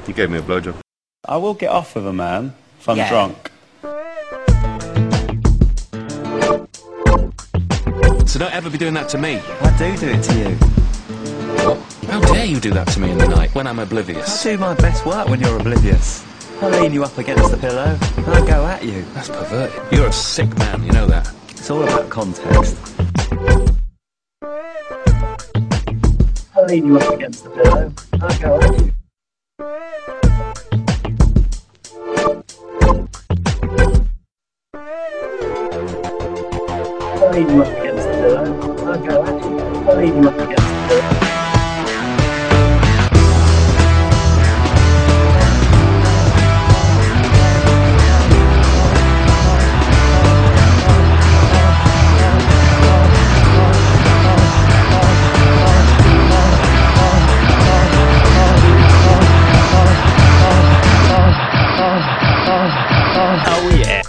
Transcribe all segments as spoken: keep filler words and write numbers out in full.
You gave me a blowjob. I will get off with a man if I'm Yeah. drunk. So don't ever be doing that to me. I do do it to you. What? How dare you do that to me in the night when I'm oblivious? I do my best work when you're oblivious. I lean you up against the pillow and I go at you. That's perverted. You're a sick man, you know that. It's all about context. I lean you up against the pillow and I go at you. I lean you up against the pillow and I go at you. I lean you up against the pillow. Oh yeah.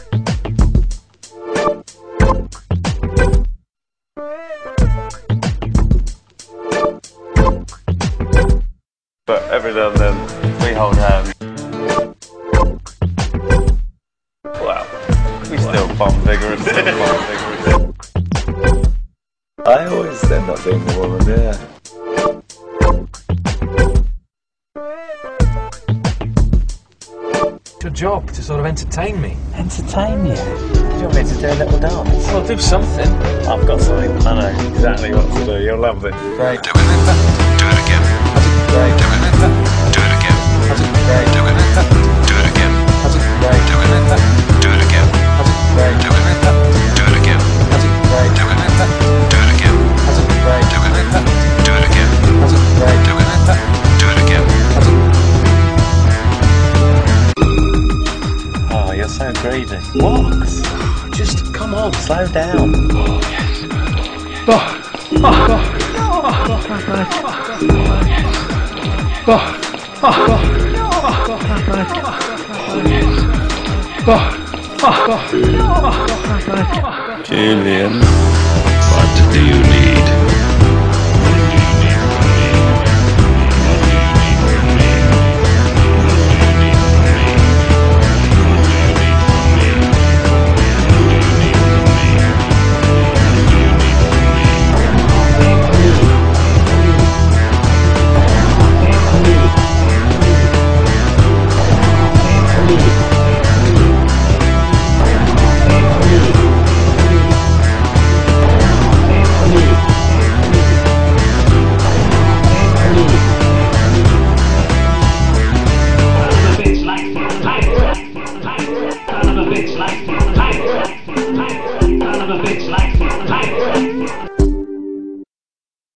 But every now and then we hold hands. Wow. We still bomb vigorously. Bomb vigorously. I always end up being the woman, yeah. It's your job to sort of entertain me. Entertain you? Do you want me to do a little dance? Well, do something. I've got something. I know exactly what to do. You'll love it. Great. Do it. Do it again. Great. Do it. Do it again. Great. Do it. Do it again. Great. Do it. Do it again. Great. Do it. Do it again. Great. Do it. Do it again. Great. Do it. Do it again. Great. Do it. Do it again. Oh, you're so greedy. What? Just come on. Slow down. Oh, yes. Oh, Julian. What do you need? Son of a bitch like